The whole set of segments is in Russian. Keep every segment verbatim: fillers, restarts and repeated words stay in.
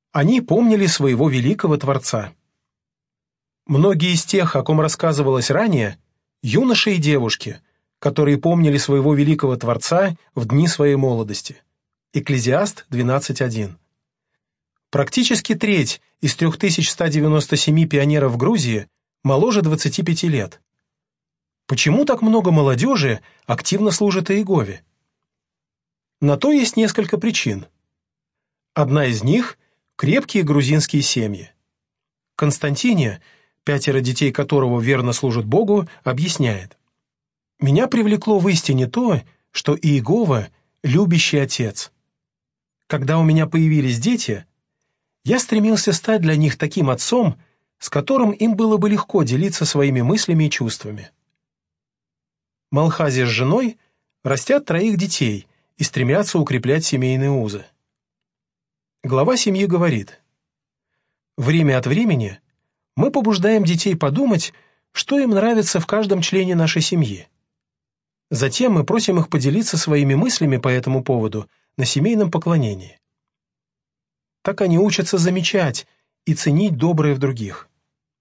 Они помнили своего великого Творца. Многие из тех, о ком рассказывалось ранее, юноши и девушки, которые помнили своего великого Творца в дни своей молодости. Экклезиаст двенадцать один. Практически треть из три тысячи сто девяносто семь пионеров в Грузии моложе двадцати пяти лет. Почему так много молодежи активно служит Иегове? На то есть несколько причин. Одна из них – крепкие грузинские семьи. Константине, пятеро детей которого верно служат Богу, объясняет: «Меня привлекло в истине то, что Иегова – любящий отец. Когда у меня появились дети, я стремился стать для них таким отцом, с которым им было бы легко делиться своими мыслями и чувствами». Малхази с женой растят троих детей и стремятся укреплять семейные узы. Глава семьи говорит: «Время от времени мы побуждаем детей подумать, что им нравится в каждом члене нашей семьи. Затем мы просим их поделиться своими мыслями по этому поводу на семейном поклонении. Так они учатся замечать и ценить доброе в других».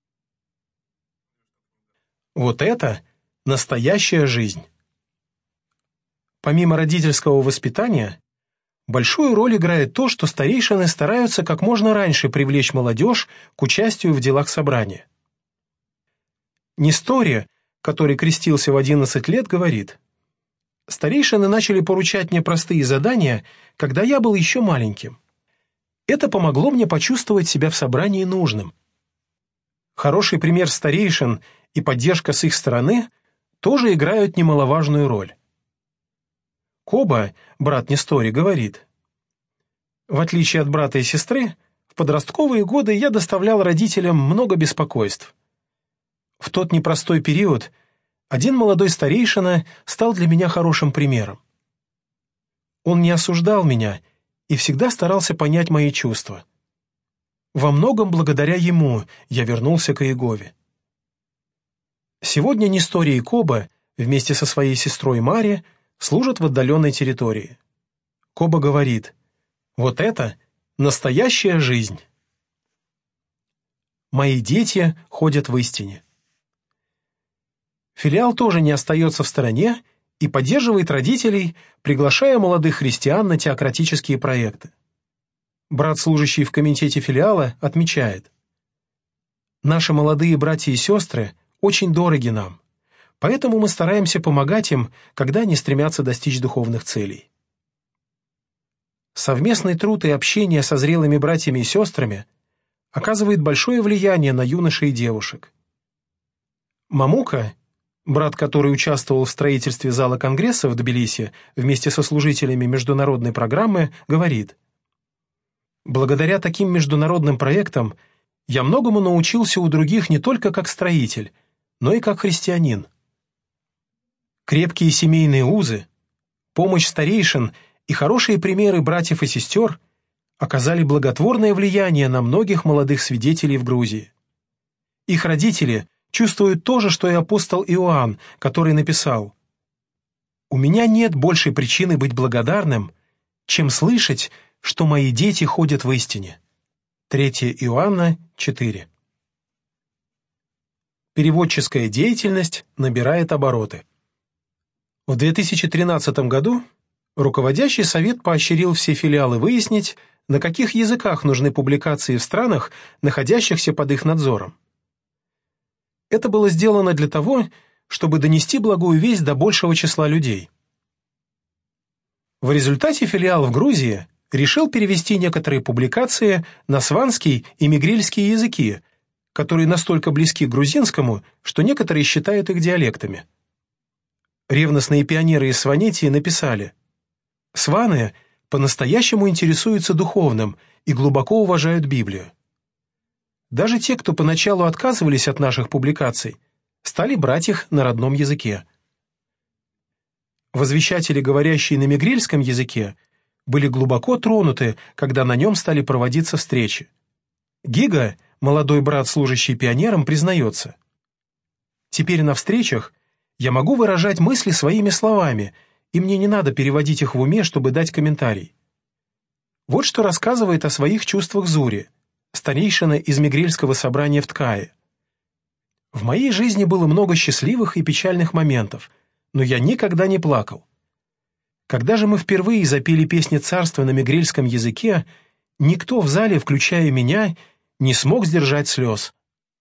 Вот это настоящая жизнь. Помимо родительского воспитания, большую роль играет то, что старейшины стараются как можно раньше привлечь молодежь к участию в делах собрания. Нестори, который крестился в одиннадцать лет, говорит: «Старейшины начали поручать мне простые задания, когда я был еще маленьким. Это помогло мне почувствовать себя в собрании нужным. Хороший пример старейшин и поддержка с их стороны тоже играют немаловажную роль». Коба, брат Нестори, говорит: «В отличие от брата и сестры, в подростковые годы я доставлял родителям много беспокойств. В тот непростой период один молодой старейшина стал для меня хорошим примером. Он не осуждал меня и всегда старался понять мои чувства. Во многом благодаря ему я вернулся к Иегове». Сегодня Нестори и Коба вместе со своей сестрой Мари служат в отдаленной территории. Коба говорит: «Вот это настоящая жизнь. Мои дети ходят в истине». Филиал тоже не остается в стороне и поддерживает родителей, приглашая молодых христиан на теократические проекты. Брат, служащий в комитете филиала, отмечает: «Наши молодые братья и сестры очень дороги нам, поэтому мы стараемся помогать им, когда они стремятся достичь духовных целей». Совместный труд и общение со зрелыми братьями и сестрами оказывает большое влияние на юношей и девушек. Мамука, брат, который участвовал в строительстве зала Конгресса в Тбилиси вместе со служителями международной программы, говорит: «Благодаря таким международным проектам я многому научился у других не только как строитель, но и как христианин. Крепкие семейные узы, помощь старейшин и хорошие примеры братьев и сестер оказали благотворное влияние на многих молодых свидетелей в Грузии. Их родители чувствуют то же, что и апостол Иоанн, который написал: «У меня нет большей причины быть благодарным, чем слышать, что мои дети ходят в истине». третье Иоанна четыре. Переводческая деятельность набирает обороты. В две тысячи тринадцатом году руководящий совет поощрил все филиалы выяснить, на каких языках нужны публикации в странах, находящихся под их надзором. Это было сделано для того, чтобы донести благую весть до большего числа людей. В результате филиал в Грузии решил перевести некоторые публикации на сванский и мигрельский языки, которые настолько близки к грузинскому, что некоторые считают их диалектами. Ревностные пионеры из Сванетии написали: «Сваны по-настоящему интересуются духовным и глубоко уважают Библию. Даже те, кто поначалу отказывались от наших публикаций, стали брать их на родном языке». Возвещатели, говорящие на мигрельском языке, были глубоко тронуты, когда на нем стали проводиться встречи. Гига, молодой брат, служащий пионером, признается: «Теперь на встречах я могу выражать мысли своими словами, и мне не надо переводить их в уме, чтобы дать комментарий. Вот что рассказывает о своих чувствах Зури, старейшина из Мегрельского собрания в Ткае. «В моей жизни было много счастливых и печальных моментов, но я никогда не плакал. Когда же мы впервые запели песни царства на мегрельском языке, никто в зале, включая меня, не смог сдержать слез».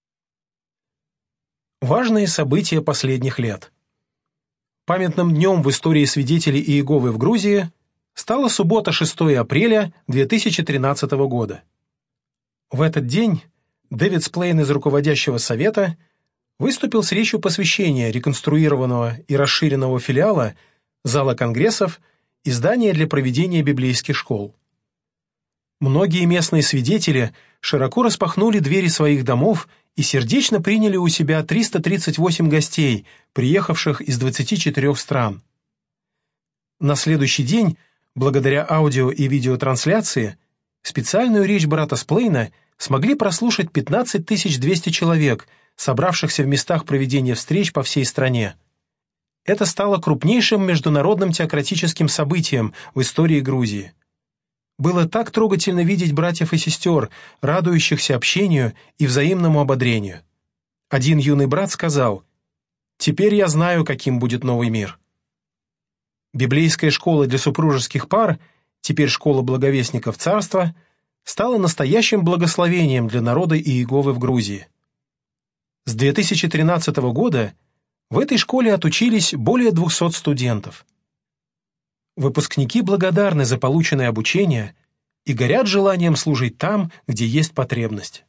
Важные события последних лет. Памятным днем в истории свидетелей Иеговы в Грузии стала суббота шестого апреля две тысячи тринадцатого года. В этот день Дэвид Сплейн из руководящего совета выступил с речью посвящения реконструированного и расширенного филиала зала конгрессов и здания для проведения библейских школ. Многие местные свидетели широко распахнули двери своих домов и сердечно приняли у себя триста тридцать восемь гостей, приехавших из двадцати четырёх стран. На следующий день, благодаря аудио- и видеотрансляции, специальную речь брата Сплейна смогли прослушать пятнадцать тысяч двести человек, собравшихся в местах проведения встреч по всей стране. Это стало крупнейшим международным теократическим событием в истории Грузии. Было так трогательно видеть братьев и сестер, радующихся общению и взаимному ободрению. Один юный брат сказал: «Теперь я знаю, каким будет новый мир». Библейская школа для супружеских пар, теперь школа благовестников царства, стала настоящим благословением для народа Иеговы в Грузии. С две тысячи тринадцатого года в этой школе отучились более двухсот студентов. Выпускники благодарны за полученное обучение и горят желанием служить там, где есть потребность.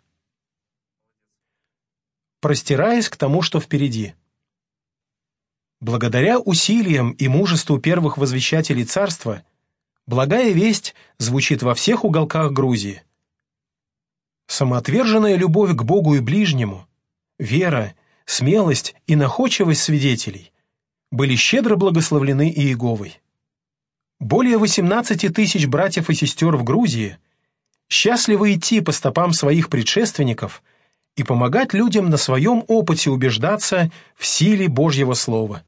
Простираясь к тому, что впереди. Благодаря усилиям и мужеству первых возвещателей царства, благая весть звучит во всех уголках Грузии. Самоотверженная любовь к Богу и ближнему, вера, смелость и находчивость свидетелей были щедро благословлены Иеговой. Более восемнадцати тысяч братьев и сестер в Грузии счастливы идти по стопам своих предшественников и помогать людям на своем опыте убеждаться в силе Божьего Слова.